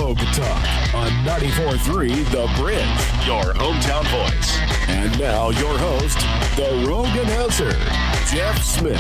Rogue Talk on 94.3 The Bridge, your hometown voice. And now your host, the Rogue announcer, Jeff Smith.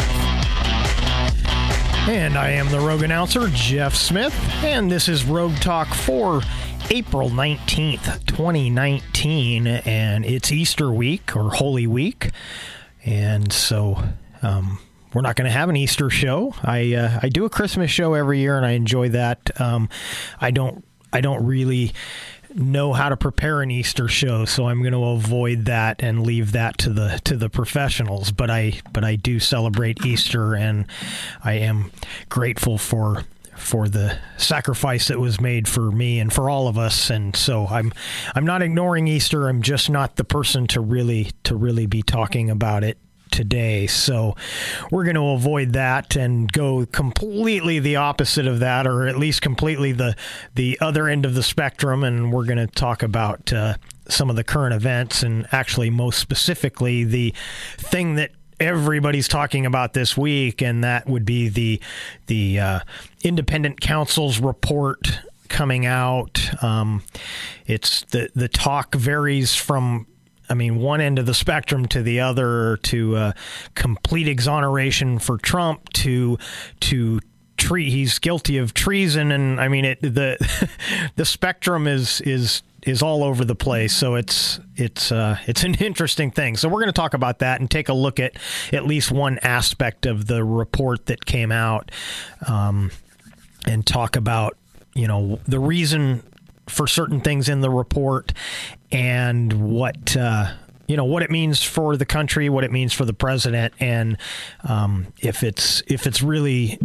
And I am the Rogue announcer, Jeff Smith, and this is Rogue Talk for April 19th, 2019, and it's Easter week, or Holy Week, and so we're not going to have an Easter show. I do a Christmas show every year, and I enjoy that. I don't really know how to prepare an Easter show, so I'm going to avoid that and leave that to the professionals. But I do celebrate Easter, and I am grateful for the sacrifice that was made for me and for all of us. And so I'm not ignoring Easter. I'm just not the person to really be talking about it today. So we're going to avoid that and go completely the opposite of that, or at least completely the other end of the spectrum. And we're going to talk about some of the current events, and actually most specifically the thing that everybody's talking about this week, and that would be the independent counsel's report coming out. It's the talk varies from, one end of the spectrum to the other, to complete exoneration for Trump, to he's guilty of treason, and the spectrum is all over the place. So it's an interesting thing. So we're going to talk about that and take a look at least one aspect of the report that came out, and talk about the reason for certain things in the report, and what it means for the country, what it means for the president, and if it's really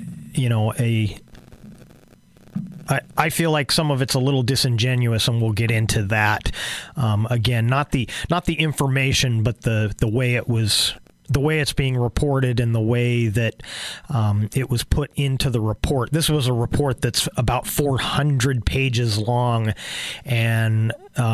I feel like some of it's a little disingenuous, and we'll get into that. Again, not the information, but the way it's being reported, and the way that it was put into the report. This was a report that's about 400 pages long, and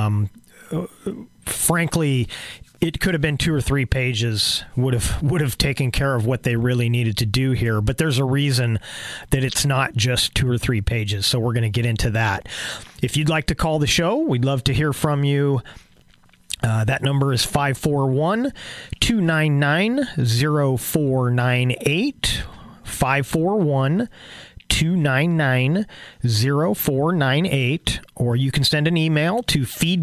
frankly, it could have been 2 or 3 pages, would have taken care of what they really needed to do here. But there's a reason that it's not just 2 or 3 pages, so we're going to get into that. If you'd like to call the show, we'd love to hear from you. That number is 541-299-0498, 541-299-0498, or you can send an email to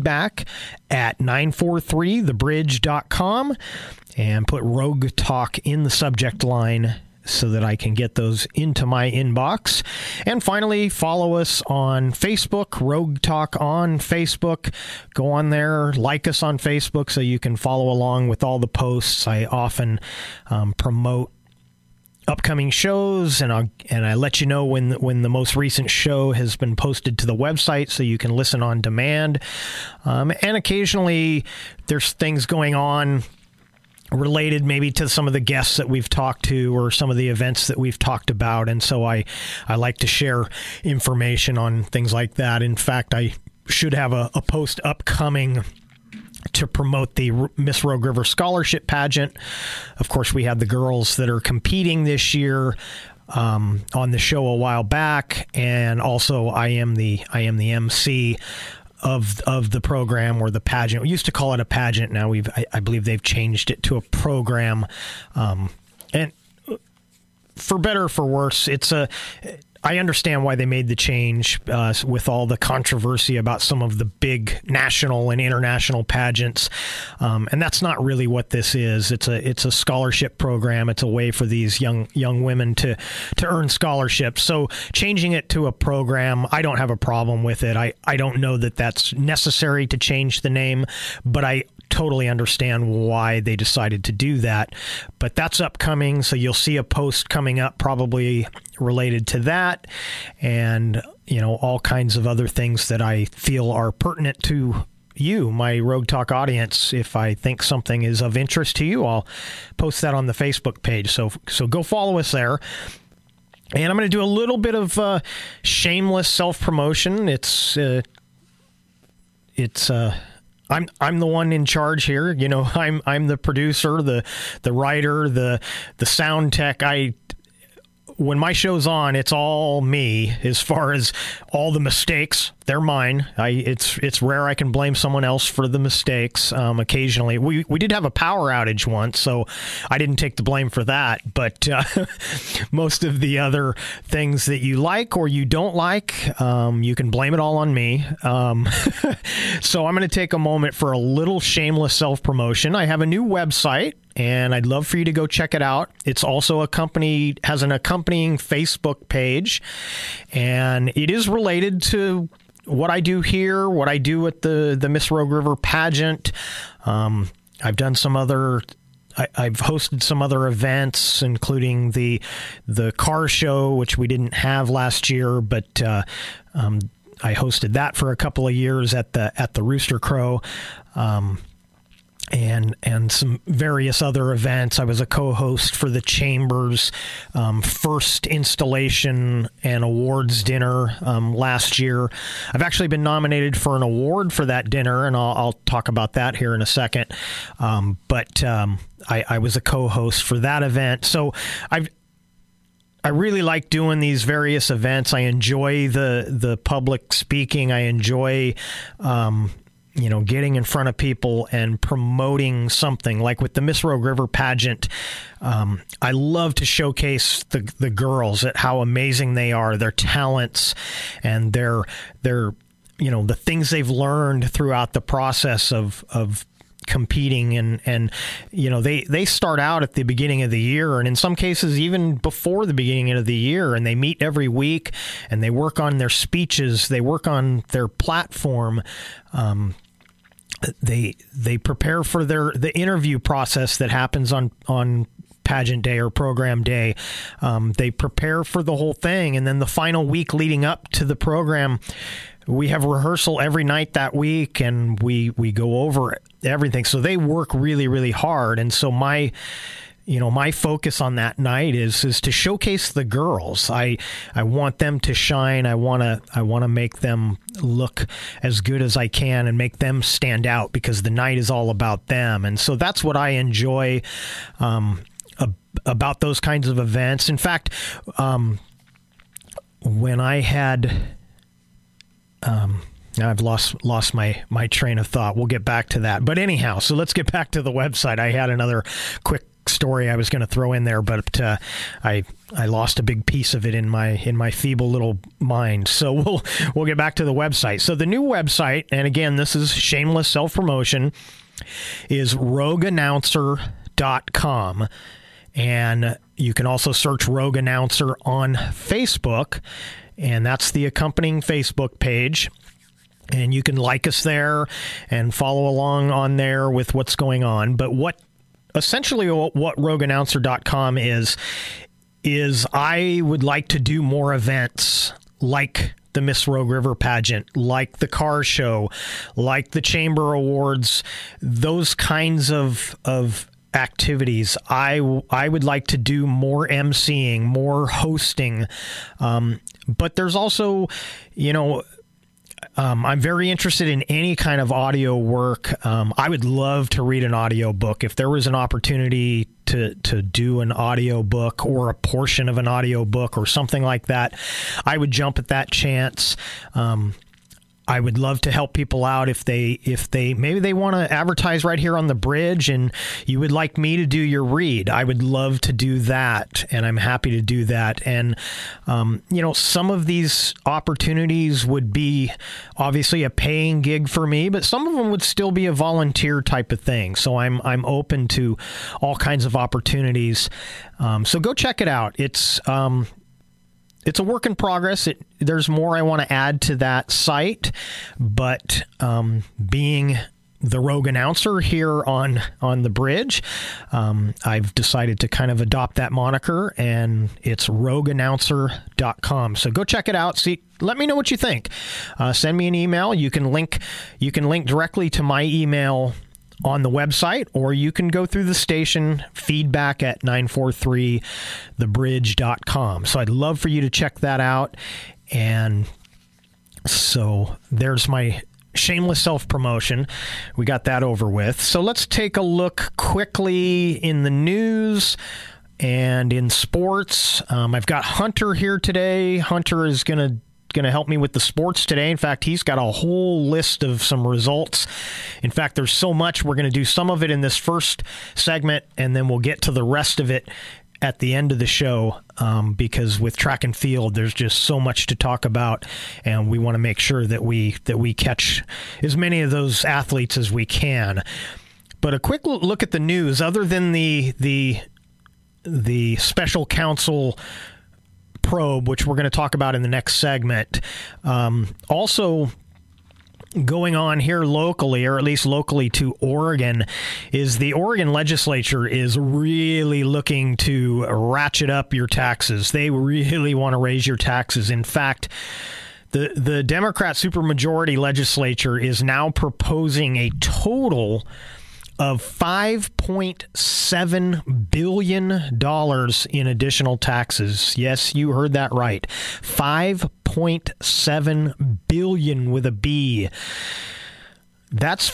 feedback@943thebridge.com and put Rogue Talk in the subject line so that I can get those into my inbox. And finally, follow us on Facebook, Rogue Talk on Facebook. Go on there, like us on Facebook so you can follow along with all the posts. I often promote upcoming shows, and I let you know when the most recent show has been posted to the website, so you can listen on demand. And occasionally there's things going on related maybe to some of the guests that we've talked to, or some of the events that we've talked about, and so I like to share information on things like that. In fact, I should have a post upcoming to promote the Miss Rogue River Scholarship Pageant. Of course, we have the girls that are competing this year on the show a while back, and also I am the MC of the program, or the pageant. We used to call it a pageant. Now I believe they've changed it to a program. And for better or for worse, I understand why they made the change with all the controversy about some of the big national and international pageants, and that's not really what this is. It's a scholarship program. It's a way for these young women to earn scholarships. So changing it to a program, I don't have a problem with it. I don't know that that's necessary to change the name, but I totally understand why they decided to do that. But that's upcoming, so you'll see a post coming up probably related to that, and all kinds of other things that I feel are pertinent to you, my Rogue Talk audience. If I think something is of interest to you, I'll post that on the Facebook page. So go follow us there. And I'm going to do a little bit of shameless self-promotion. I'm the one in charge here. I'm the producer, the writer, the sound tech. when my show's on, it's all me as far as all the mistakes. They're mine. It's rare I can blame someone else for the mistakes. Occasionally, we did have a power outage once, so I didn't take the blame for that. But most of the other things that you like or you don't like, you can blame it all on me. So I'm going to take a moment for a little shameless self-promotion. I have a new website, and I'd love for you to go check it out. It's also has an accompanying Facebook page, and it is related to what I do here, what I do at the Miss Rogue River pageant. I've done some other... I've hosted some other events, including the car show, which we didn't have last year, but I hosted that for a couple of years at the Rooster Crow, and some various other events. I was a co-host for the Chamber's first installation and awards dinner last year. I've actually been nominated for an award for that dinner, and I'll talk about that here in a second. But I was a co-host for that event. So I really like doing these various events. I enjoy the public speaking. I enjoy getting in front of people and promoting something. Like with the Miss Rogue River pageant, I love to showcase the girls at how amazing they are, their talents, and their the things they've learned throughout the process of competing, and they start out at the beginning of the year, and in some cases even before the beginning of the year, and they meet every week, and they work on their speeches, they work on their platform. They prepare for the interview process that happens on pageant day or program day. They prepare for the whole thing, and then the final week leading up to the program, we have rehearsal every night that week, and we go over everything. So they work really, really hard, and so my focus on that night is to showcase the girls. I want them to shine. I want to make them look as good as I can and make them stand out, because the night is all about them. And so that's what I enjoy about those kinds of events. In fact, when I had now I've lost my train of thought. We'll get back to that. But anyhow, so let's get back to the website. I had another quick story I was going to throw in there, but I lost a big piece of it in my feeble little mind. So we'll get back to the website. So the new website, and again, this is shameless self-promotion, is rogueannouncer.com. And you can also search Rogue Announcer on Facebook, and that's the accompanying Facebook page. And you can like us there and follow along on there with what's going on. But what rogueannouncer.com is I would like to do more events like the Miss Rogue River pageant, like the car show, like the Chamber Awards, those kinds of activities. I would like to do more emceeing, more hosting. But there's also, I'm very interested in any kind of audio work. I would love to read an audio book. If there was an opportunity to do an audio book or a portion of an audio book or something like that, I would jump at that chance. I would love to help people out if they maybe they want to advertise right here on the bridge and you would like me to do your read. I would love to do that, and I'm happy to do that. And some of these opportunities would be obviously a paying gig for me, but some of them would still be a volunteer type of thing. So I'm open to all kinds of opportunities. So go check it out. It's a work in progress. There's more I want to add to that site, but being the Rogue Announcer here on the bridge, I've decided to kind of adopt that moniker, and it's rogueannouncer.com. So go check it out. See, let me know what you think. Send me an email. You can link directly to my email on the website, or you can go through the station feedback at 943thebridge.com. So I'd love for you to check that out. And so there's my shameless self-promotion. We got that over with. So let's take a look quickly in the news. And in sports, I've got Hunter here today. Hunter is going to help me with the sports today. In fact, he's got a whole list of some results. In fact, there's so much. We're going to do some of it in this first segment, and then we'll get to the rest of it at the end of the show, because with track and field, there's just so much to talk about, and we want to make sure that we catch as many of those athletes as we can. But a quick look at the news, other than the special counsel probe, which we're going to talk about in the next segment. Also going on here locally, or at least locally to Oregon, is the Oregon legislature is really looking to ratchet up your taxes. They really want to raise your taxes. In fact, the Democrat supermajority legislature is now proposing a total of $5.7 billion in additional taxes. Yes, you heard that right. $5.7 billion with a B. That's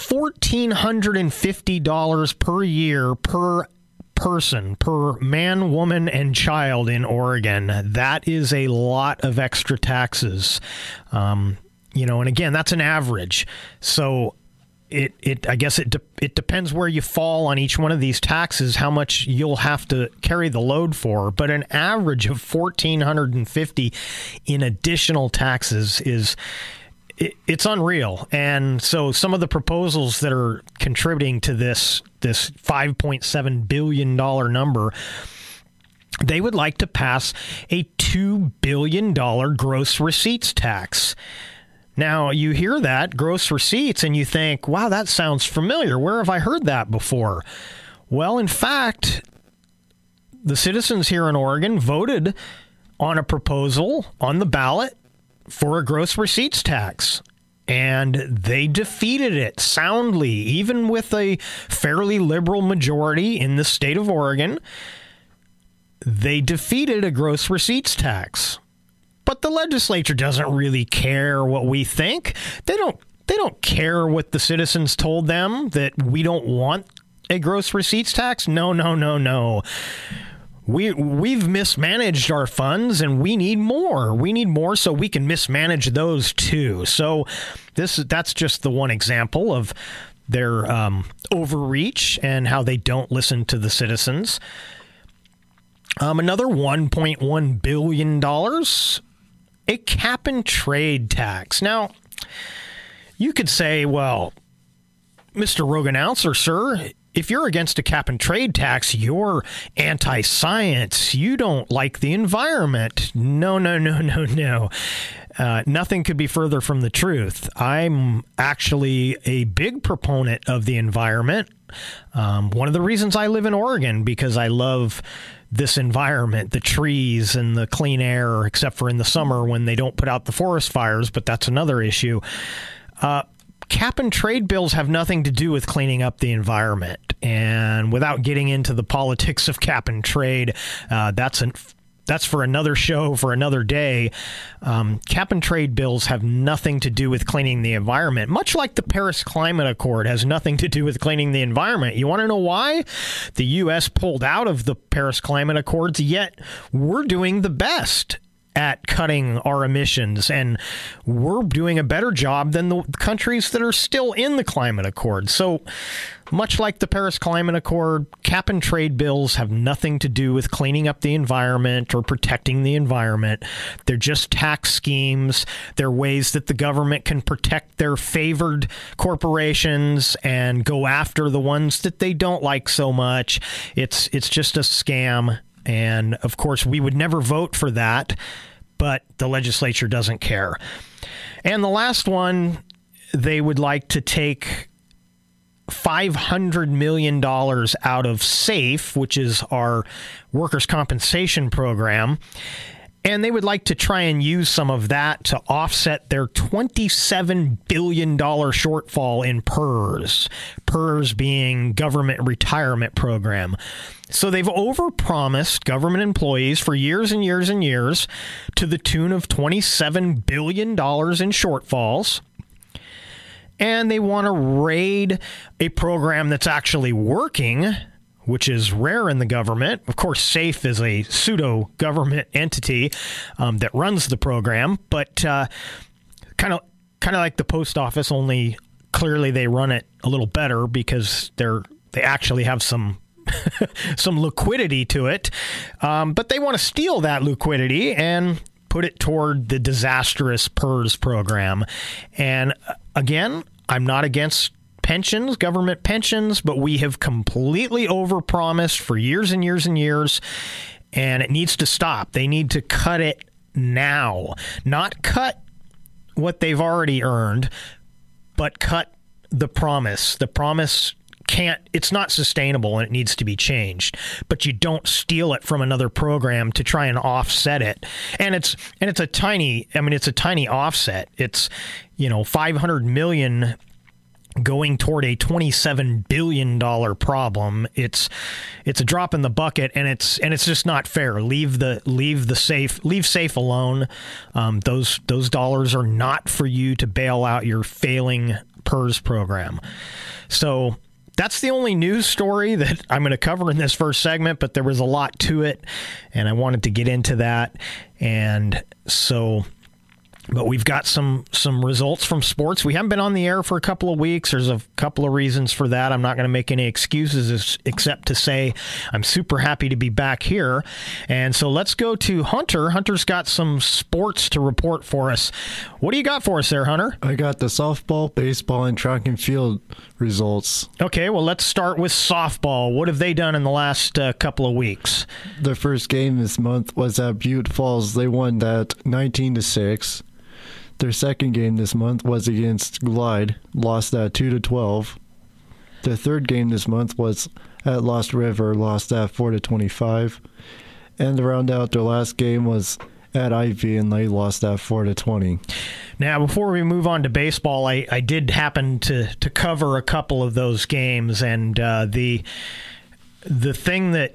$1,450 per year per person, per man, woman, and child in Oregon. That is a lot of extra taxes. And again, that's an average. So I guess it depends where you fall on each one of these taxes, how much you'll have to carry the load for. But an average of $1,450 in additional taxes it's unreal. And so some of the proposals that are contributing to this $5.7 billion number, they would like to pass a $2 billion gross receipts tax. Now, you hear that, gross receipts, and you think, wow, that sounds familiar. Where have I heard that before? Well, in fact, the citizens here in Oregon voted on a proposal on the ballot for a gross receipts tax, and they defeated it soundly, even with a fairly liberal majority in the state of Oregon. They defeated a gross receipts tax. But the legislature doesn't really care what we think. They don't care what the citizens told them, that we don't want a gross receipts tax. No. We've mismanaged our funds, and we need more. We need more so we can mismanage those too. So that's just the one example of their overreach and how they don't listen to the citizens. Another $1.1 billion, a cap and trade tax. Now, you could say, well, Mr. Rogue Announcer, sir, if you're against a cap and trade tax, you're anti-science. You don't like the environment. No. Nothing could be further from the truth. I'm actually a big proponent of the environment. One of the reasons I live in Oregon, because I love this environment, the trees and the clean air, except for in the summer when they don't put out the forest fires, but that's another issue. Cap and trade bills have nothing to do with cleaning up the environment. And without getting into the politics of cap and trade, that's for another show, for another day. Cap and trade bills have nothing to do with cleaning the environment, much like the Paris Climate Accord has nothing to do with cleaning the environment. You want to know why? The U.S. pulled out of the Paris Climate Accords, yet we're doing the best at cutting our emissions, and we're doing a better job than the countries that are still in the climate accord. So much like the Paris Climate Accord, cap and trade bills have nothing to do with cleaning up the environment or protecting the environment. They're just tax schemes. They're ways that the government can protect their favored corporations and go after the ones that they don't like so much. It's just a scam. And, of course, we would never vote for that, but the legislature doesn't care. And the last one, they would like to take $500 million out of SAFE, which is our workers' compensation program, and they would like to try and use some of that to offset their $27 billion shortfall in PERS, PERS being Government Retirement Program. So they've overpromised government employees for years and years and years to the tune of $27 billion in shortfalls. And they want to raid a program that's actually working, which is rare in the government. Of course, SAFE is a pseudo-government entity that runs the program, but kind of like the post office, only clearly they run it a little better because they actually have some some liquidity to it. But they want to steal that liquidity and put it toward the disastrous PERS program. And again, I'm not against pensions, government pensions, but we have completely overpromised for years and years and years, and it needs to stop. They need to cut it now, not cut what they've already earned, but cut the promise. The promise it's not sustainable and it needs to be changed, but you don't steal it from another program to try and offset it. And it's a tiny offset. It's, $500 million going toward a $27 billion problem. It's a drop in the bucket, and it's just not fair. Leave SAFE alone. Those dollars are not for you to bail out your failing PERS program. So that's the only news story that I'm going to cover in this first segment, but there was a lot to it, and I wanted to get into that. And so, but we've got some results from sports. We haven't been on the air for a couple of weeks. There's a couple of reasons for that. I'm not going to make any excuses except to say I'm super happy to be back here. And so let's go to Hunter. Hunter's got some sports to report for us. What do you got for us there, Hunter? I got the softball, baseball, and track and field results. Okay, well, let's start with softball. What have they done in the last couple of weeks? Their first game this month was at Butte Falls. They won that 19-6. Their second game this month was against Glide, lost that 2-12. Their third game this month was at Lost River, lost that 4-25. And to round out their last game was at Ivy, and they lost that 4-20. Now, before we move on to baseball, I did happen to cover a couple of those games, and the thing that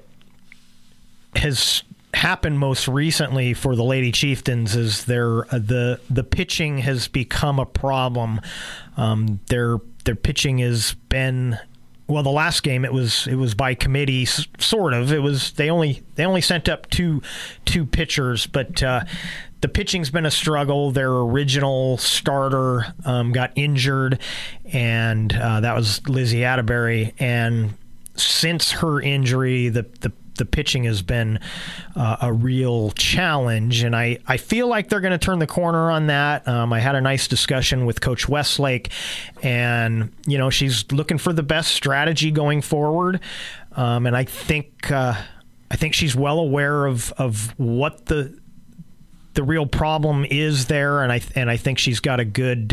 has happened most recently for the Lady Chieftains is the pitching has become a problem. Their pitching has been, well, the last game it was by committee, sort of. It was they only sent up two pitchers, but the pitching's been a struggle. Their original starter got injured, and that was Lizzie Atterbury. And since her injury, the pitching has been a real challenge, and I feel like they're going to turn the corner on that. I had a nice discussion with Coach Westlake, and she's looking for the best strategy going forward. And I think she's well aware of what the real problem is there, and I think she's got a good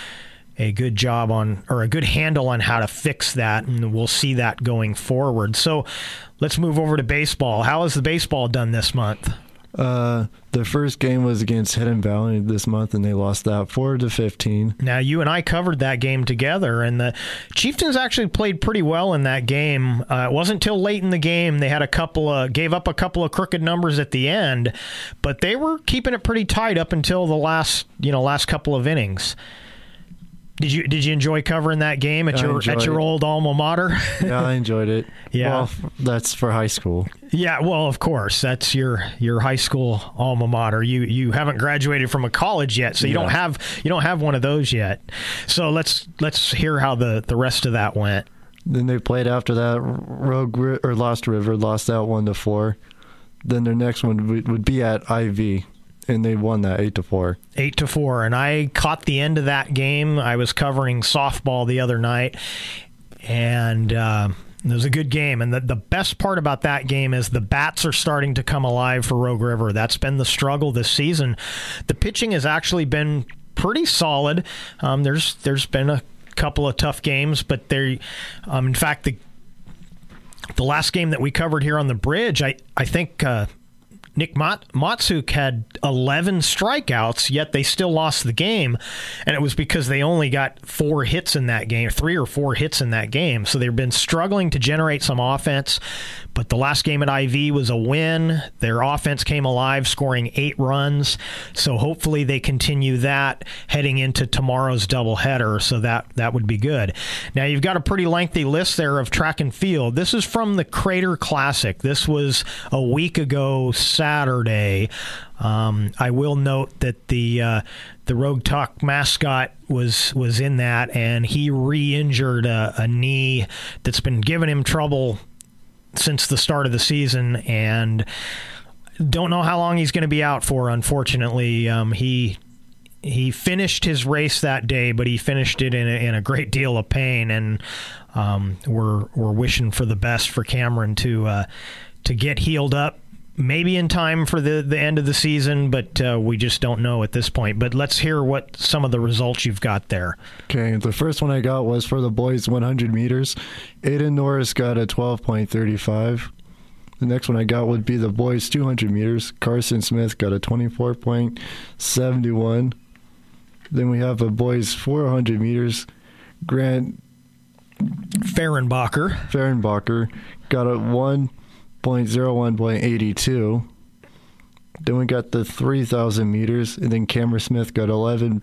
job on, or a good handle on how to fix that, and we'll see that going forward. So let's move over to baseball. How has the baseball done this month? The first game was against Hidden Valley this month, and they lost that 4-15. Now, you and I covered that game together, and the Chieftains actually played pretty well in that game. It wasn't until late in the game they had gave up a couple of crooked numbers at the end, but they were keeping it pretty tight up until the last couple of innings. Did you enjoy covering that game at your old alma mater? Yeah, I enjoyed it. Yeah, well, that's for high school. Yeah, well, of course, that's your high school alma mater. You haven't graduated from a college yet, so you don't have one of those yet. So let's hear how the rest of that went. Then they played after that. Lost River lost that 1-4. Then their next one would be at IV. And they won that 8-4. 8-4, and I caught the end of that game. I was covering softball the other night, and it was a good game. And the best part about that game is the bats are starting to come alive for Rogue River. That's been the struggle this season. The pitching has actually been pretty solid. There's been a couple of tough games, but in fact, the last game that we covered here on the bridge, I think Nick Matsuk had 11 strikeouts, yet they still lost the game, and it was because they only got 4 hits in that game, 3 or 4 hits in that game. So they've been struggling to generate some offense, but the last game at IV was a win. Their offense came alive, scoring 8 runs, so hopefully they continue that heading into tomorrow's doubleheader, so that would be good. Now, you've got a pretty lengthy list there of track and field. This is from the Crater Classic. This was a week ago Saturday. I will note that the Rogue Talk mascot was in that, and he re-injured a knee that's been giving him trouble since the start of the season, and don't know how long he's going to be out for, unfortunately. He finished his race that day, but he finished it in a great deal of pain, and we're wishing for the best for Cameron to get healed up, maybe in time for the end of the season, but we just don't know at this point. But let's hear what some of the results you've got there. Okay, the first one I got was for the boys 100 meters. Aiden Norris got a 12.35. The next one I got would be the boys 200 meters. Carson Smith got a 24.71. Then we have a boys 400 meters. Grant Fehrenbacher got a 1.01.82. Then we got the 3,000 meters, and then Cameron Smith got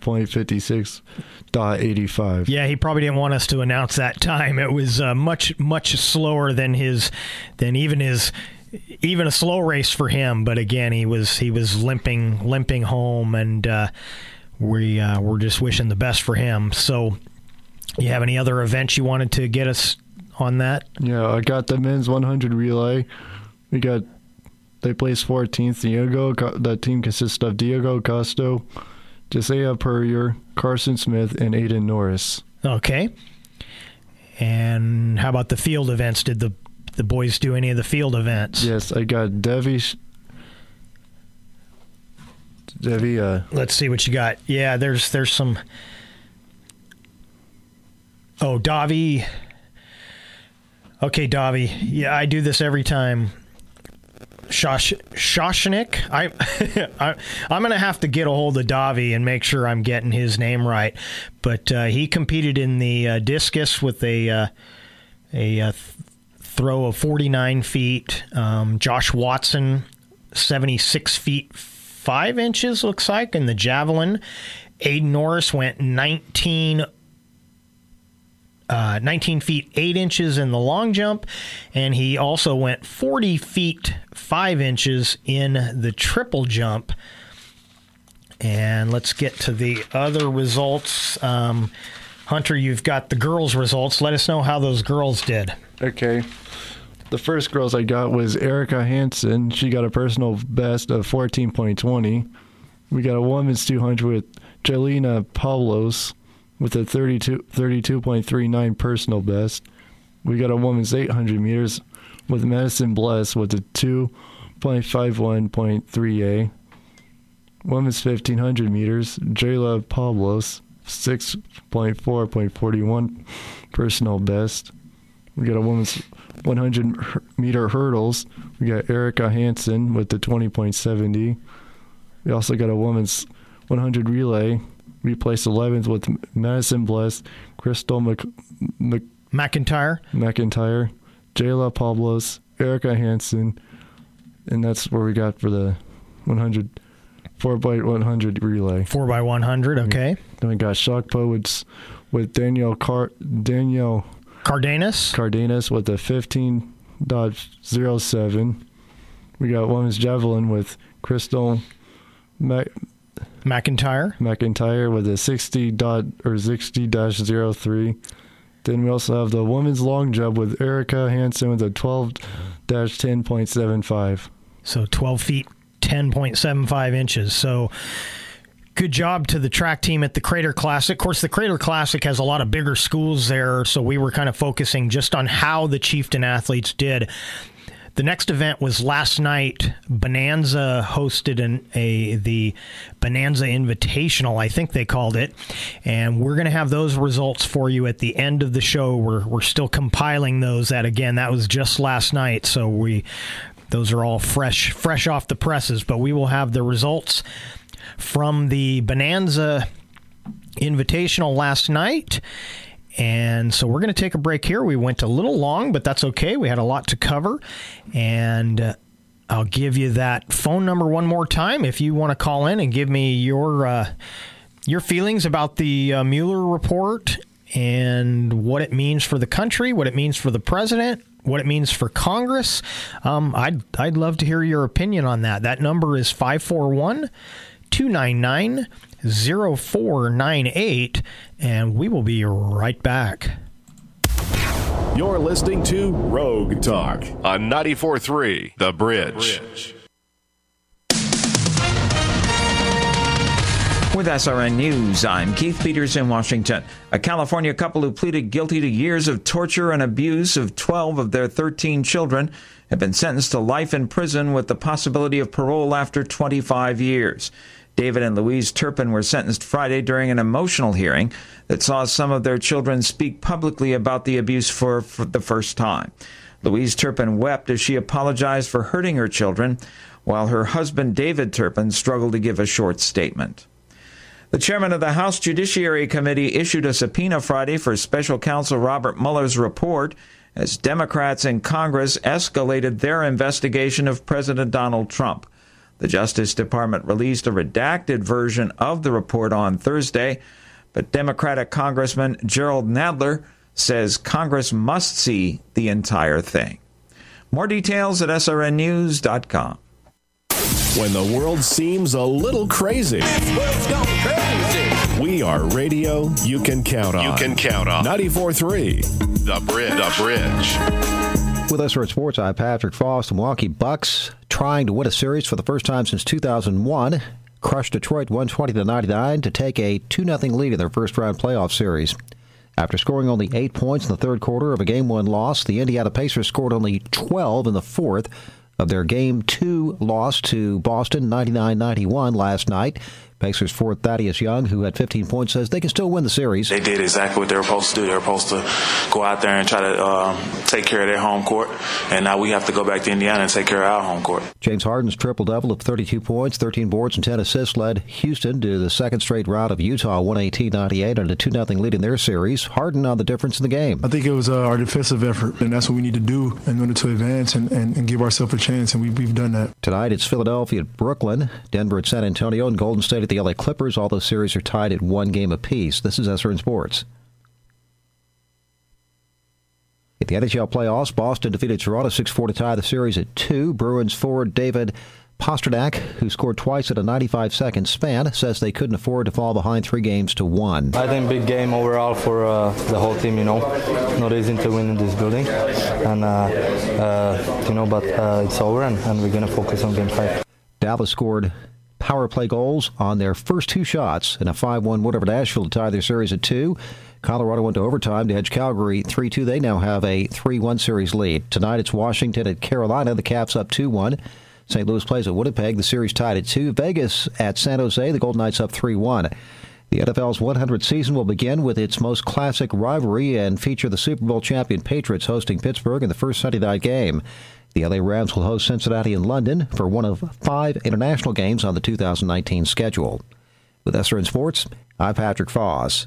11.56.85. Yeah, he probably didn't want us to announce that time. It was much slower than even a slow race for him. But again, he was limping home, and we're just wishing the best for him. So, you have any other events you wanted to get us on that? Yeah, I got the men's 100 relay. They placed 14th. That team consists of Diego Costo, Josiah Purrier, Carson Smith, and Aiden Norris. Okay. And how about the field events? Did the boys do any of the field events? Yes, I got Devi. Let's see what you got. Yeah, there's some. Oh, Davi. Okay, Davi. Yeah, I do this every time. Shoshnik. I'm going to have to get a hold of Davi and make sure I'm getting his name right. But he competed in the discus with a throw of 49 feet. Josh Watson, 76 feet 5 inches, looks like, in the javelin. Aiden Norris went 19 feet 8 inches in the long jump, and he also went 40 feet 5 inches in the triple jump. And let's get to the other results. Hunter, you've got the girls' results. Let us know how those girls did. Okay. The first girls I got was Erica Hansen. She got a personal best of 14.20. We got a women's 200 with Jelena Pavlos with a 32.39 personal best. We got a women's 800 meters with Madison Bless with a 2.51.3A. Women's 1500 meters, Jayla Pavlos, 6.4.41 personal best. We got a women's 100-meter hurdles. We got Erica Hansen with the 20.70. We also got a women's 100 relay. We placed 11th with Madison Bless, Crystal McIntyre, Jayla Pavlos, Erica Hansen, and that's where we got for the 4x100 relay. 4x100, okay. Then we got Shakpo with Danielle Cardenas with a 15.07. We got women's javelin with Crystal McIntyre with a 60.03. Then we also have the women's long jump with Erica Hansen with a 12-10.75. So 12 feet, 10.75 inches. So good job to the track team at the Crater Classic. Of course, the Crater Classic has a lot of bigger schools there, so we were kind of focusing just on how the Chieftain athletes did. The next event was last night. Bonanza hosted the Bonanza Invitational, I think they called it, and we're going to have those results for you at the end of the show. We're still compiling those. That was just last night, so we Those are all fresh off the presses, but we will have the results from the Bonanza Invitational last night. And so we're going to take a break here. We went a little long, but that's okay. We had a lot to cover. And I'll give you that phone number one more time if you want to call in and give me your feelings about the Mueller report and what it means for the country, what it means for the president, what it means for Congress. I'd love to hear your opinion on that. That number is 541-299-0498, and we will be right back. You're listening to Rogue Talk on 94.3 The Bridge. With SRN News, I'm Keith Peters in Washington. A California couple who pleaded guilty to years of torture and abuse of 12 of their 13 children have been sentenced to life in prison with the possibility of parole after 25 years. David and Louise Turpin were sentenced Friday during an emotional hearing that saw some of their children speak publicly about the abuse for the first time. Louise Turpin wept as she apologized for hurting her children, while her husband David Turpin struggled to give a short statement. The chairman of the House Judiciary Committee issued a subpoena Friday for special counsel Robert Mueller's report as Democrats in Congress escalated their investigation of President Donald Trump. The Justice Department released a redacted version of the report on Thursday, but Democratic Congressman Gerald Nadler says Congress must see the entire thing. More details at srnnews.com. When the world seems a little crazy, we are radio you can count on. 94.3 The Bridge. With us for Sports, I'm Patrick Foss. The Milwaukee Bucks trying to win a series for the first time since 2001. Crushed Detroit 120-99 to take a 2-0 lead in their first-round playoff series. After scoring only 8 points in the third quarter of a Game 1 loss, the Indiana Pacers scored only 12 in the fourth of their Game 2 loss to Boston 99-91 last night. Pacers forward Thaddeus Young, who had 15 points, says they can still win the series. They did exactly what they were supposed to do. They were supposed to go out there and try to take care of their home court. And now we have to go back to Indiana and take care of our home court. James Harden's triple-double of 32 points, 13 boards, and 10 assists led Houston to the second straight round of Utah 118-98 and a 2-0 lead in their series. Harden on the difference in the game. I think it was our defensive effort, and that's what we need to do in order to advance and give ourselves a chance, and we've done that. Tonight it's Philadelphia at Brooklyn, Denver at San Antonio, and Golden State at the LA Clippers. All those series are tied at 1 game apiece. This is SRN Sports. In the NHL playoffs, Boston defeated Toronto 6-4 to tie the series at 2. Bruins forward David Pastrnak, who scored twice at a 95-second span, says they couldn't afford to fall behind 3-2. I think big game overall for the whole team, Not easy to win in this building. And, but it's over, and we're going to focus on Game 5. Dallas scored power play goals on their first 2 shots in a 5-1 win over Nashville to tie their series at 2. Colorado went to overtime to edge Calgary 3-2. They now have a 3-1 series lead. Tonight it's Washington at Carolina. The Caps up 2-1. St. Louis plays at Winnipeg. The series tied at 2. Vegas at San Jose. The Golden Knights up 3-1. The NFL's 100th season will begin with its most classic rivalry and feature the Super Bowl champion Patriots hosting Pittsburgh in the first Sunday night game. The LA Rams will host Cincinnati and London for one of 5 international games on the 2019 schedule. With SRN Sports, I'm Patrick Foss.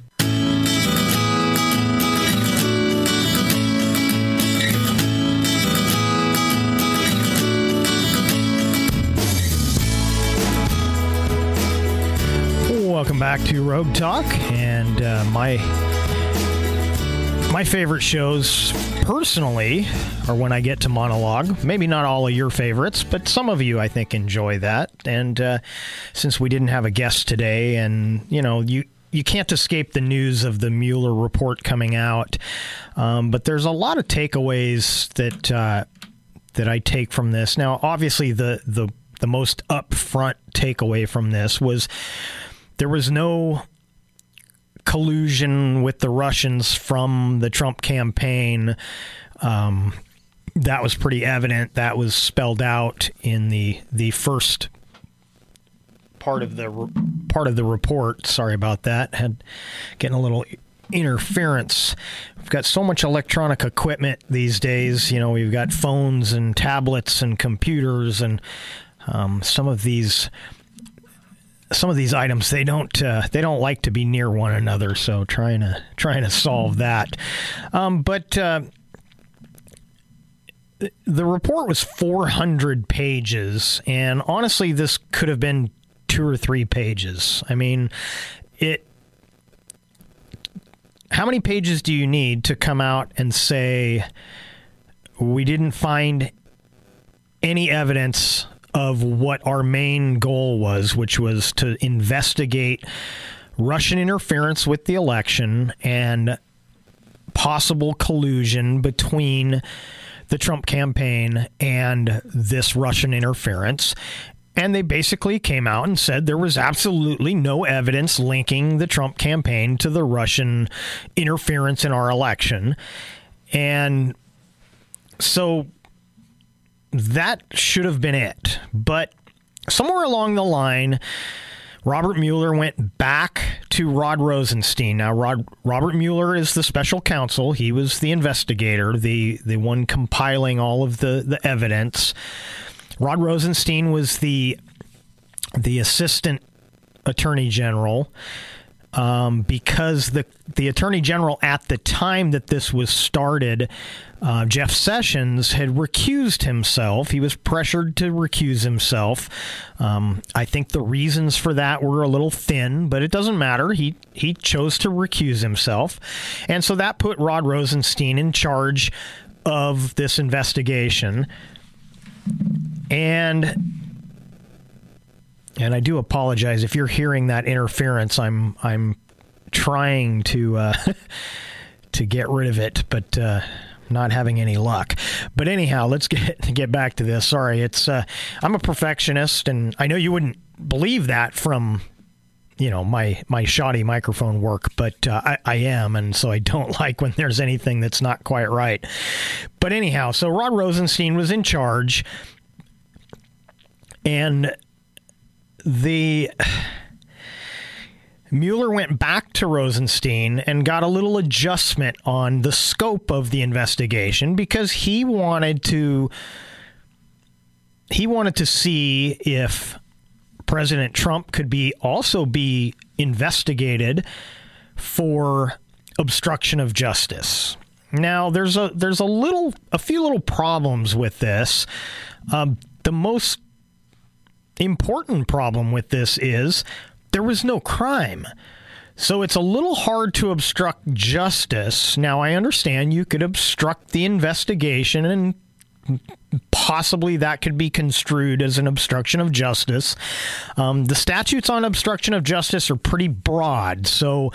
Welcome back to Rogue Talk, and my favorite shows, personally, are when I get to monologue. Maybe not all of your favorites, but some of you, I think, enjoy that. And since we didn't have a guest today, and, you can't escape the news of the Mueller report coming out, but there's a lot of takeaways that I take from this. Now, obviously, the most upfront takeaway from this was there was no collusion with the Russians from the Trump campaign. That was pretty evident. That was spelled out in the first part of the report. Sorry about that. Getting a little interference. We've got so much electronic equipment these days. We've got phones and tablets and computers, and some of these items they don't like to be near one another. So trying to solve that. But the report was 400 pages, and honestly, this could have been 2 or 3 pages. I mean, how many pages do you need to come out and say we didn't find any evidence of what our main goal was, which was to investigate Russian interference with the election and possible collusion between the Trump campaign and this Russian interference? And they basically came out and said there was absolutely no evidence linking the Trump campaign to the Russian interference in our election. And so that should have been it. But somewhere along the line, Robert Mueller went back to Rod Rosenstein. Now, Robert Mueller is the special counsel. He was the investigator, the one compiling all of the evidence. Rod Rosenstein was the assistant attorney general, because the attorney general at the time that this was started, Jeff Sessions, had recused himself. He was pressured to recuse himself. I think the reasons for that were a little thin, but it doesn't matter. He chose to recuse himself. And so that put Rod Rosenstein in charge of this investigation. And I do apologize if you're hearing that interference. I'm trying to get rid of it, but not having any luck. But anyhow, let's get back to this. Sorry, I'm a perfectionist, and I know you wouldn't believe that from my shoddy microphone work, but I am, and so I don't like when there's anything that's not quite right. But anyhow, so Rod Rosenstein was in charge, and Mueller went back to Rosenstein and got a little adjustment on the scope of the investigation, because he wanted to see if President Trump could also be investigated for obstruction of justice. Now, there's a few little problems with this. The most important problem with this is there was no crime. So it's a little hard to obstruct justice. Now, I understand you could obstruct the investigation, and possibly that could be construed as an obstruction of justice. The statutes on obstruction of justice are pretty broad, so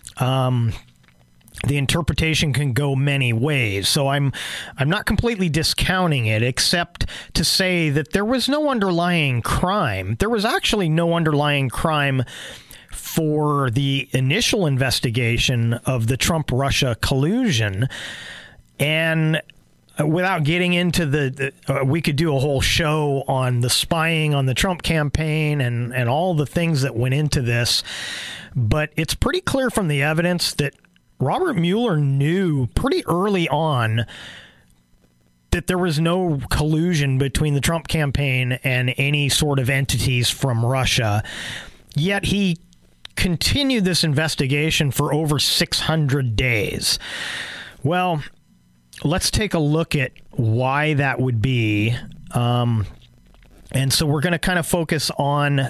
the interpretation can go many ways. So I'm not completely discounting it, except to say that there was no underlying crime. There was actually no underlying crime for the initial investigation of the Trump-Russia collusion. And without getting into we could do a whole show on the spying on the Trump campaign and all the things that went into this. But it's pretty clear from the evidence that Robert Mueller knew pretty early on that there was no collusion between the Trump campaign and any sort of entities from Russia. Yet he continued this investigation for over 600 days. Well, let's take a look at why that would be. And so we're going to kind of focus on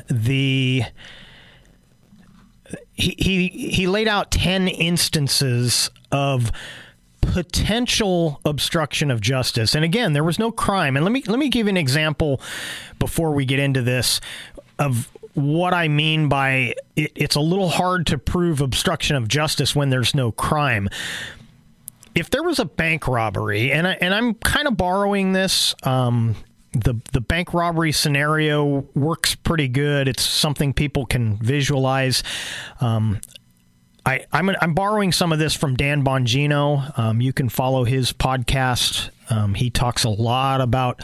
He laid out 10 instances of potential obstruction of justice. And again, there was no crime. And let me give you an example before we get into this of what I mean by it's a little hard to prove obstruction of justice when there's no crime. If there was a bank robbery, and I'm kind of borrowing this, the bank robbery scenario works pretty good. It's something people can visualize. I'm borrowing some of this from Dan Bongino. You can follow his podcast. He talks a lot about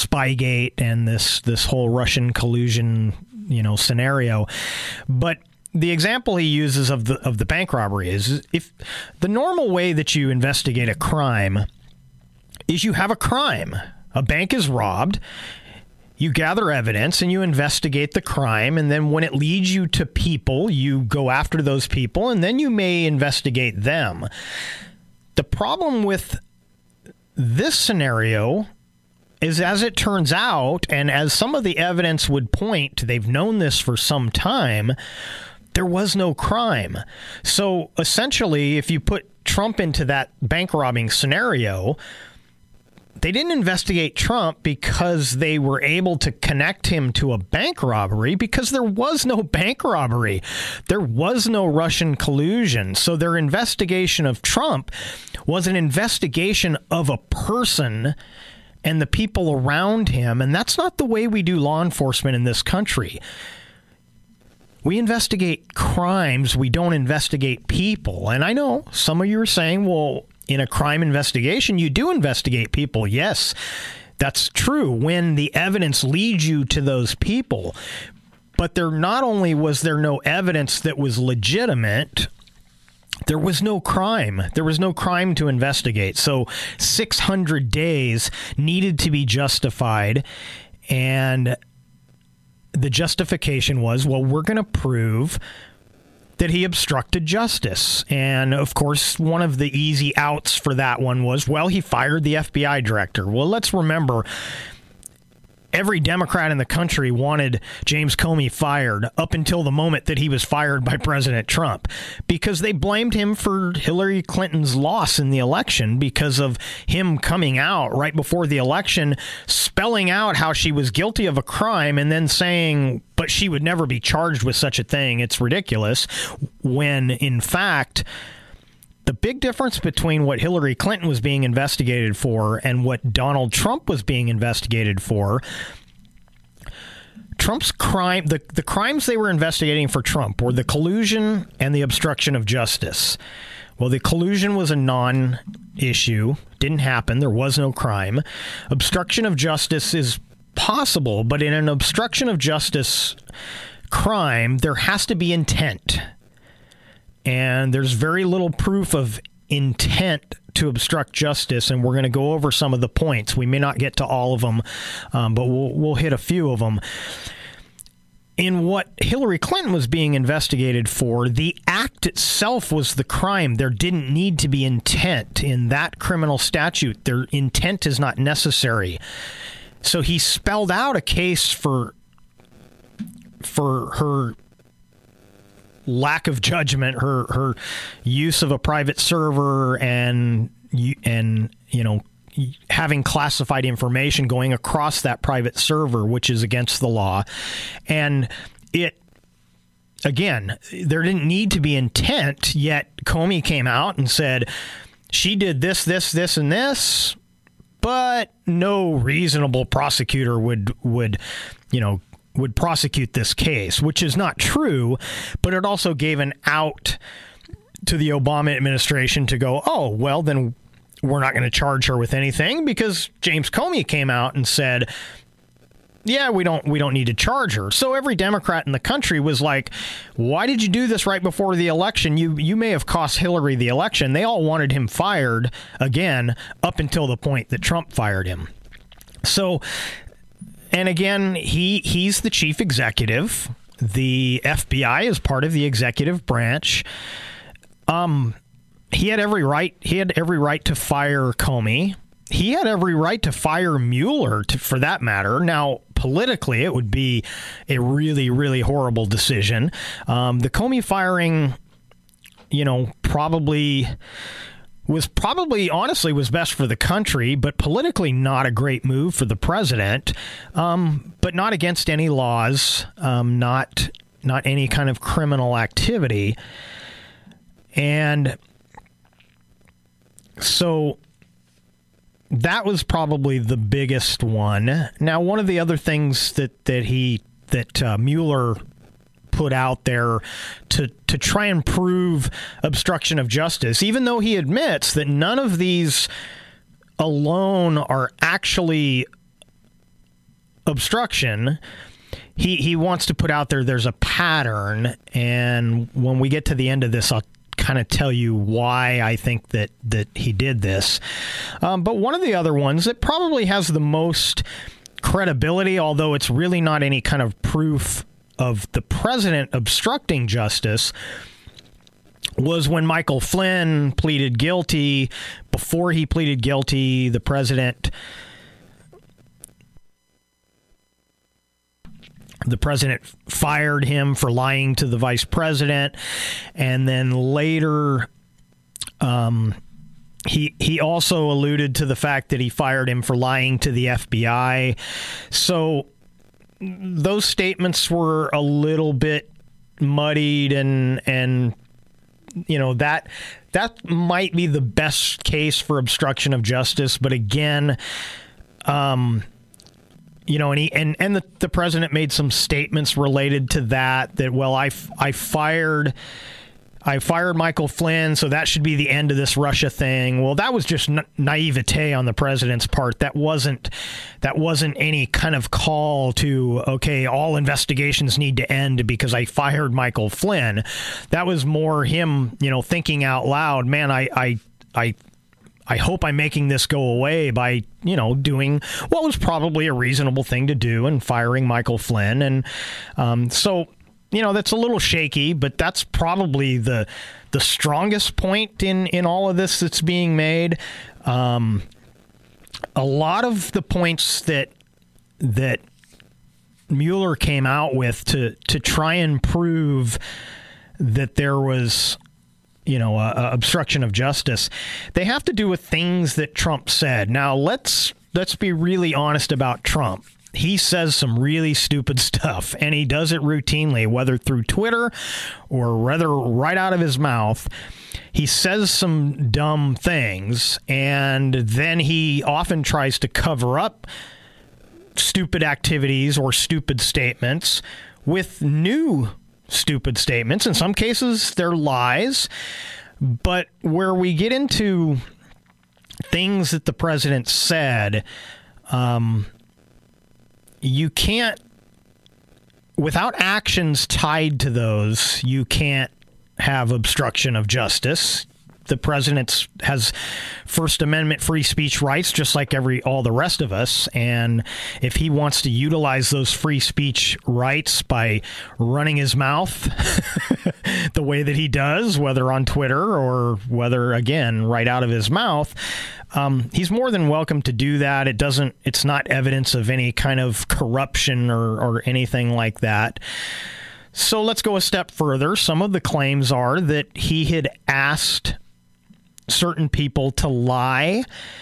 Spygate and this whole Russian collusion, scenario. But the example he uses of the bank robbery is, if the normal way that you investigate a crime is you have a crime. A bank is robbed. You gather evidence and you investigate the crime, and then when it leads you to people, you go after those people, and then you may investigate them. The problem with this scenario is, as it turns out, and as some of the evidence would point, they've known this for some time, there was no crime. So essentially, if you put Trump into that bank robbing scenario, they didn't investigate Trump because they were able to connect him to a bank robbery, because there was no bank robbery. There was no Russian collusion. So their investigation of Trump was an investigation of a person and the people around him. And that's not the way we do law enforcement in this country. We investigate crimes. We don't investigate people. And I know some of you are saying, well, in a crime investigation, you do investigate people. Yes, that's true when the evidence leads you to those people. But there not only was there no evidence that was legitimate, there was no crime. There was no crime to investigate. So 600 days needed to be justified. And the justification was, well, we're going to prove that he obstructed justice. And, of course, one of the easy outs for that one was, well, he fired the FBI director. Well, let's remember, every Democrat in the country wanted James Comey fired up until the moment that he was fired by President Trump, because they blamed him for Hillary Clinton's loss in the election because of him coming out right before the election, spelling out how she was guilty of a crime and then saying, but she would never be charged with such a thing. It's ridiculous. When, in fact, the big difference between what Hillary Clinton was being investigated for and what Donald Trump was being investigated for, Trump's crime, the crimes they were investigating for Trump were the collusion and the obstruction of justice. Well, the collusion was a non-issue, didn't happen, there was no crime. Obstruction of justice is possible, but in an obstruction of justice crime, there has to be intent. And there's very little proof of intent to obstruct justice, and we're going to go over some of the points. We may not get to all of them, but we'll hit a few of them. In what Hillary Clinton was being investigated for, the act itself was the crime. There didn't need to be intent. In that criminal statute, their intent is not necessary. So he spelled out a case for her lack of judgment, her use of a private server, and having classified information going across that private server, which is against the law. And again, there didn't need to be intent, yet Comey came out and said she did this, and this, but no reasonable prosecutor would prosecute this case, which is not true, but it also gave an out to the Obama administration to go, oh, well, then we're not going to charge her with anything, because James Comey came out and said, yeah, we don't need to charge her. So every Democrat in the country was like, why did you do this right before the election? You may have cost Hillary the election. They all wanted him fired again up until the point that Trump fired him. So, and again, he's the chief executive. The FBI is part of the executive branch. He had every right. He had every right to fire Comey. He had every right to fire Mueller, for that matter. Now, politically, it would be a really, really horrible decision. The Comey firing, honestly was best for the country, but politically not a great move for the president, but not against any laws, not any kind of criminal activity. And so that was probably the biggest one. Now, one of the other things that Mueller put out there to try and prove obstruction of justice, even though he admits that none of these alone are actually obstruction, he wants to put out there's a pattern, and when we get to the end of this, I'll kind of tell you why I think that he did this. But one of the other ones that probably has the most credibility, although it's really not any kind of proof of the president obstructing justice, was when Michael Flynn pleaded guilty. Before he pleaded guilty, the president fired him for lying to the vice president, and then later he also alluded to the fact that he fired him for lying to the FBI. So those statements were a little bit muddied, and you know, that might be the best case for obstruction of justice. But again, you know, and the president made some statements related to that well, I fired Michael Flynn, so that should be the end of this Russia thing. Well, that was just naivete on the president's part. That wasn't any kind of call to, okay, all investigations need to end because I fired Michael Flynn. That was more him, you know, thinking out loud, man, I hope I'm making this go away by, you know, doing what was probably a reasonable thing to do and firing Michael Flynn. And so, you know, that's a little shaky, but that's probably the strongest point in all of this that's being made. A lot of the points that Mueller came out with to try and prove that there was, you know, obstruction of justice, they have to do with things that Trump said. Now, let's be really honest about Trump. He says some really stupid stuff, and he does it routinely, whether through Twitter or rather right out of his mouth. He says some dumb things, and then he often tries to cover up stupid activities or stupid statements with new stupid statements. In some cases, they're lies. But where we get into things that the president said, you can't, without actions tied to those, you can't have obstruction of justice. The president has First Amendment free speech rights, just like all the rest of us. And if he wants to utilize those free speech rights by running his mouth the way that he does, whether on Twitter or whether, again, right out of his mouth, he's more than welcome to do that. It's not evidence of any kind of corruption or anything like that. So let's go a step further. Some of the claims are that he had asked certain people to lie.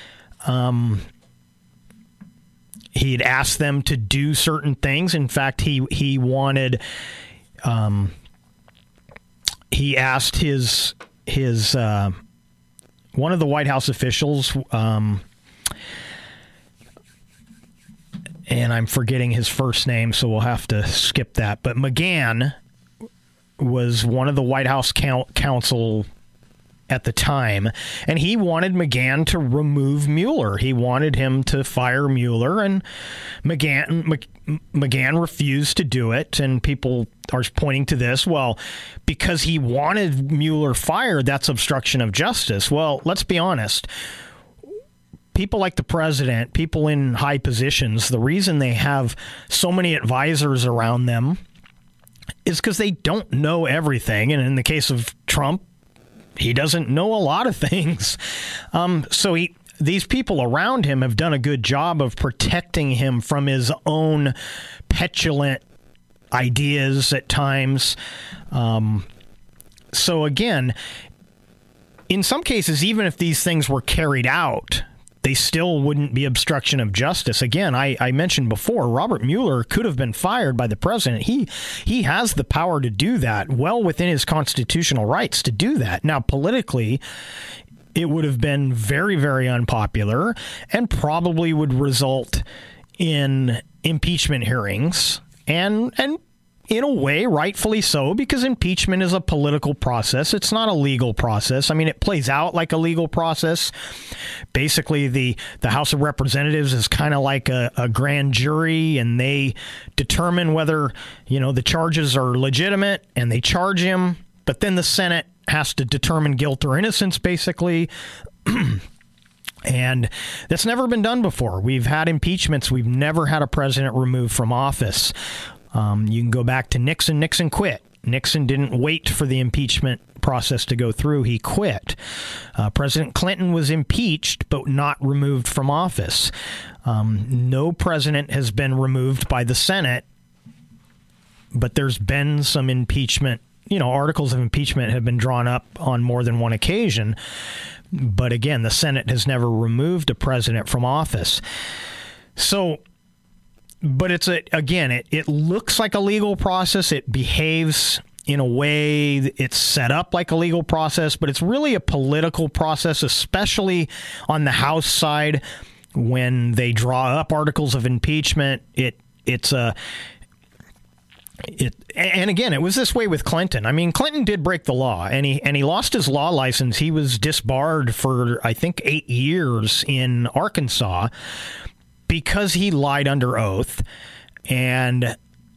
He'd asked them to do certain things. In fact, he wanted, he asked his one of the White House officials, and I'm forgetting his first name, so we'll have to skip that. But McGahn was one of the White House counsel at the time, and he wanted McGahn to remove Mueller. He wanted him to fire Mueller, and McGahn refused to do it, and people are pointing to this. Well, because he wanted Mueller fired, that's obstruction of justice. Well, let's be honest. People like the president, people in high positions, the reason they have so many advisors around them is because they don't know everything. And in the case of Trump, he doesn't know a lot of things. So these people around him have done a good job of protecting him from his own petulant ideas at times. So again, in some cases, even if these things were carried out, they still wouldn't be obstruction of justice. Again, I mentioned before, Robert Mueller could have been fired by the president. He has the power to do that, well within his constitutional rights to do that. Now, politically, it would have been very, very unpopular and probably would result in impeachment hearings and in a way, rightfully so, because impeachment is a political process. It's not a legal process. I mean, it plays out like a legal process. Basically, the House of Representatives is kind of like a grand jury, and they determine whether, the charges are legitimate, and they charge him. But then the Senate has to determine guilt or innocence, basically. And that's never been done before. We've had impeachments. We've never had a president removed from office. You can go back to Nixon. Nixon quit. Nixon didn't wait for the impeachment process to go through. He quit. President Clinton was impeached, but not removed from office. No president has been removed by the Senate, but there's been some impeachment. Articles of impeachment have been drawn up on more than one occasion. But again, the Senate has never removed a president from office. So, but it looks like a legal process. It behaves in a way, it's set up like a legal process, but it's really a political process, especially on the House side. When they draw up articles of impeachment, and again, it was this way with Clinton. I mean, Clinton did break the law, and he lost his law license. He was disbarred for, I think, 8 years in Arkansas because he lied under oath. And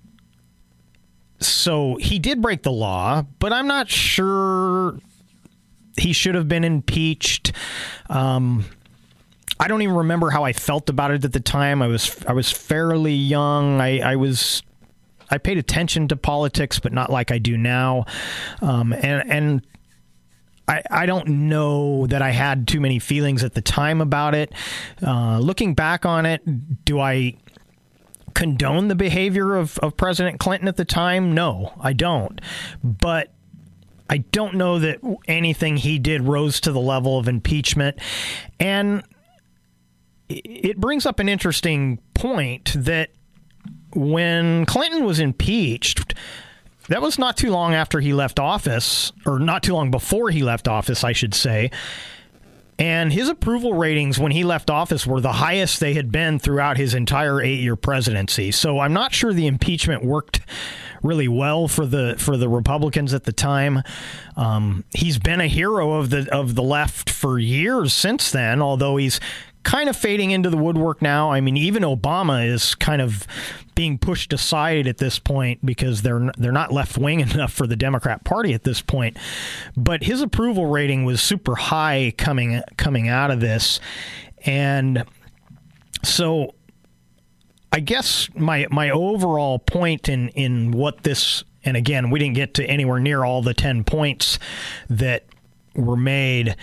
so he did break the law, but I'm not sure he should have been impeached. I don't even remember how I felt about it at the time. I was fairly young. I paid attention to politics, but not like I do now. And I don't know that I had too many feelings at the time about it. Looking back on it, do I condone the behavior of President Clinton at the time? No, I don't. But I don't know that anything he did rose to the level of impeachment. And it brings up an interesting point that when Clinton was impeached, that was not too long after he left office, or not too long before he left office, I should say. And his approval ratings when he left office were the highest they had been throughout his entire 8-year presidency. So I'm not sure the impeachment worked really well for the Republicans at the time. He's been a hero of the left for years since then, although he's kind of fading into the woodwork now. I mean, even Obama is kind of being pushed aside at this point because they're not left-wing enough for the Democrat Party at this point. But his approval rating was super high coming out of this. And so I guess my overall point in what this, and again, we didn't get to anywhere near all the 10 points that were made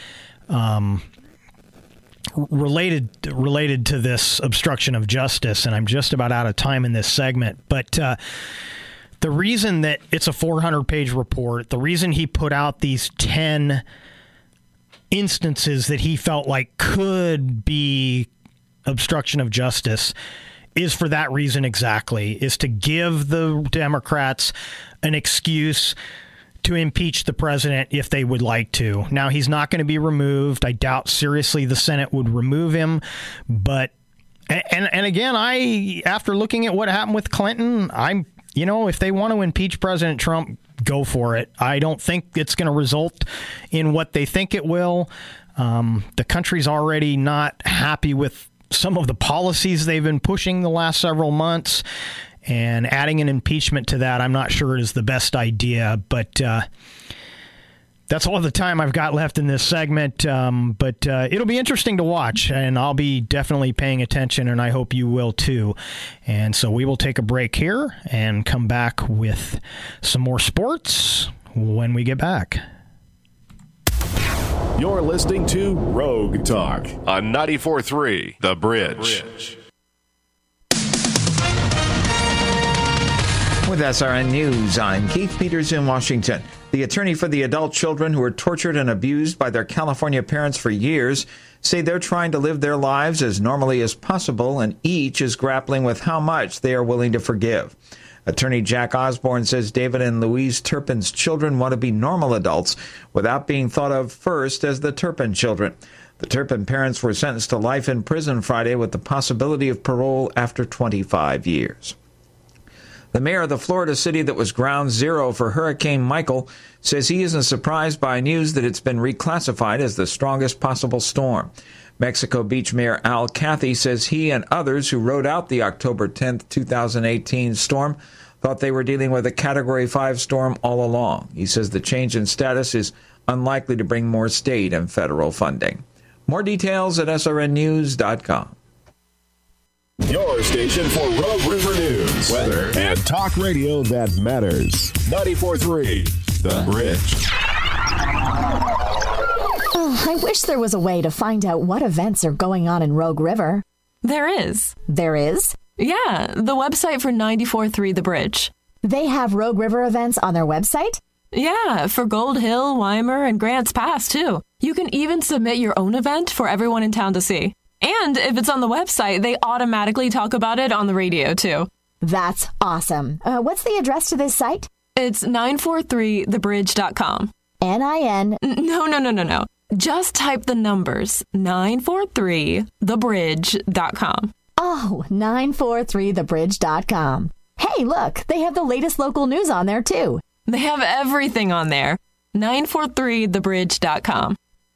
related to this obstruction of justice, and I'm just about out of time in this segment. But the reason that it's a 400-page report, the reason he put out these 10 instances that he felt like could be obstruction of justice is for that reason exactly, is to give the Democrats an excuse to impeach the president if they would like to. Now, he's not going to be removed. I doubt seriously the Senate would remove him. But, and again, after looking at what happened with Clinton, if they want to impeach President Trump, go for it. I don't think it's going to result in what they think it will. The country's already not happy with some of the policies they've been pushing the last several months. And adding an impeachment to that, I'm not sure is the best idea. But that's all the time I've got left in this segment. But it'll be interesting to watch, and I'll be definitely paying attention, and I hope you will too. And so we will take a break here and come back with some more sports when we get back. You're listening to Rogue Talk on 94.3 The Bridge. With SRN News, I'm Keith Peters in Washington. The attorney for the adult children who were tortured and abused by their California parents for years say they're trying to live their lives as normally as possible, and each is grappling with how much they are willing to forgive. Attorney Jack Osborne says David and Louise Turpin's children want to be normal adults without being thought of first as the Turpin children. The Turpin parents were sentenced to life in prison Friday with the possibility of parole after 25 years. The mayor of the Florida city that was ground zero for Hurricane Michael says he isn't surprised by news that it's been reclassified as the strongest possible storm. Mexico Beach Mayor Al Cathy says he and others who rode out the October 10th, 2018 storm thought they were dealing with a Category 5 storm all along. He says the change in status is unlikely to bring more state and federal funding. More details at srnnews.com. Your station for Rogue River News, weather, and talk radio that matters. 94.3 The Bridge. Oh, I wish there was a way to find out what events are going on in Rogue River. There is. There is? Yeah, the website for 94.3 The Bridge. They have Rogue River events on their website? Yeah, for Gold Hill, Weimer, and Grants Pass, too. You can even submit your own event for everyone in town to see. And if it's on the website, they automatically talk about it on the radio, too. That's awesome. What's the address to this site? It's 943thebridge.com. N-I-N... No. Just type the numbers, 943thebridge.com. Oh, 943thebridge.com. Hey, look, they have the latest local news on there, too. They have everything on there. 943thebridge.com.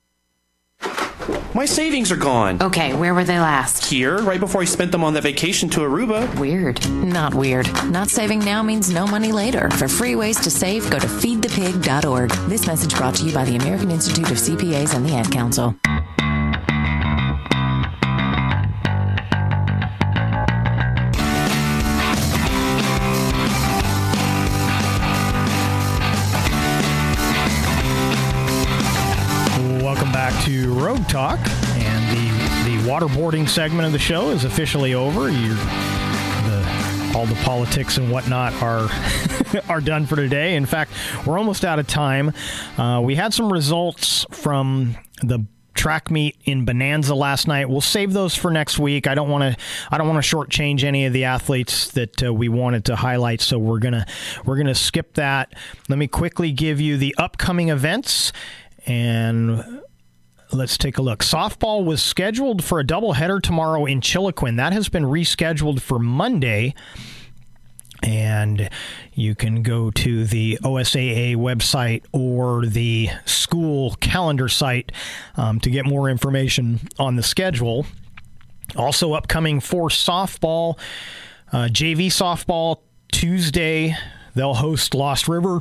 My savings are gone. Okay, where were they last? Here, right before I spent them on that vacation to Aruba. Weird. Not weird. Not saving now means no money later. For free ways to save, go to feedthepig.org. This message brought to you by the American Institute of CPAs and the Ad Council. Welcome back to Rogue Talk, and the waterboarding segment of the show is officially over. All the politics and whatnot are done for today. In fact, we're almost out of time. We had some results from the track meet in Bonanza last night. We'll save those for next week. I don't want to shortchange any of the athletes that we wanted to highlight, so we're gonna skip that. Let me quickly give you the upcoming events. And let's take a look. Softball was scheduled for a doubleheader tomorrow in Chiloquin. That has been rescheduled for Monday. And you can go to the OSAA website or the school calendar site to get more information on the schedule. Also upcoming for softball, JV softball Tuesday, they'll host Lost River.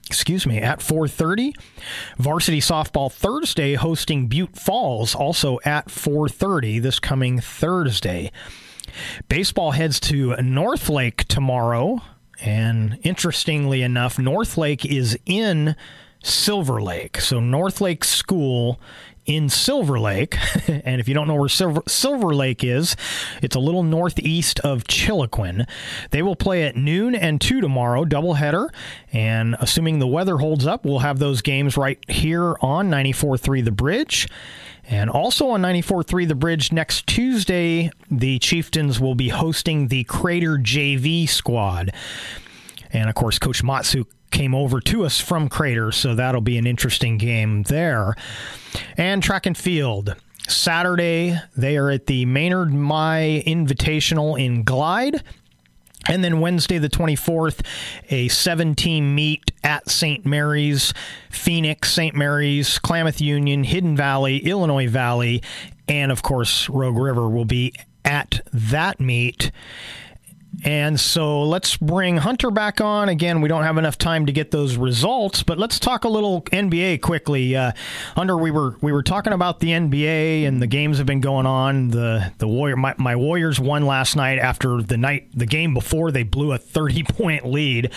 At 4:30. Varsity softball Thursday hosting Butte Falls, also at 4:30 this coming Thursday. Baseball heads to Northlake tomorrow, and interestingly enough, Northlake is in Silver Lake. So Northlake School in Silver Lake, and if you don't know where Silver Lake is, it's a little northeast of Chiloquin. They will play at noon and 2 tomorrow, doubleheader, and assuming the weather holds up, we'll have those games right here on 94.3 The Bridge. And also on 94.3 The Bridge next Tuesday, the Chieftains will be hosting the Crater JV squad. And of course, Coach Matsu came over to us from Crater, so that'll be an interesting game there. And track and field. Saturday, they are at the Maynard Mai Invitational in Glide. And then Wednesday, the 24th, a 7-team meet at St. Mary's, Phoenix, St. Mary's, Klamath Union, Hidden Valley, Illinois Valley, and of course, Rogue River will be at that meet. And so let's bring Hunter back on. Again, we don't have enough time to get those results, but let's talk a little NBA quickly. Hunter, we were talking about the NBA, and the games have been going on. My Warriors won last night after the game before they blew a 30-point lead.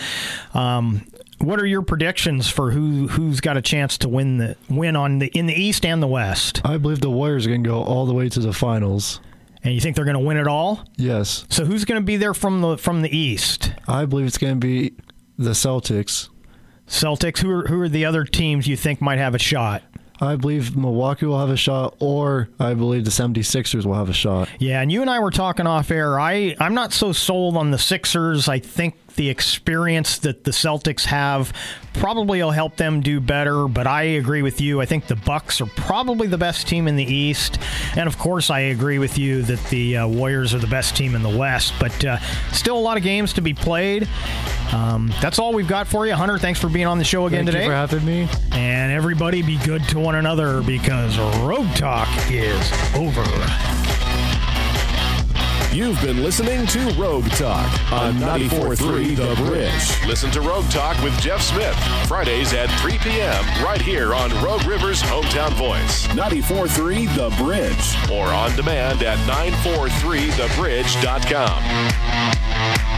What are your predictions for who's got a chance to win in the East and the West? I believe the Warriors are going to go all the way to the finals. And you think they're going to win it all? Yes. So who's going to be there from the East? I believe it's going to be the Celtics. Celtics? Who are the other teams you think might have a shot? I believe Milwaukee will have a shot, or I believe the 76ers will have a shot. Yeah, and you and I were talking off air. I'm not so sold on the Sixers. I think the experience that the Celtics have probably will help them do better, but I agree with you. I think the Bucks are probably the best team in the East, and of course I agree with you that the Warriors are the best team in the West, but still a lot of games to be played. That's all we've got for you. Hunter, thanks for being on the show again today. Thank you for having me. And everybody be good to one another, because Rogue Talk is over. You've been listening to Rogue Talk on 94.3 The Bridge. Listen to Rogue Talk with Jeff Smith, Fridays at 3 p.m. right here on Rogue River's Hometown Voice, 94.3 The Bridge, or on demand at 943thebridge.com.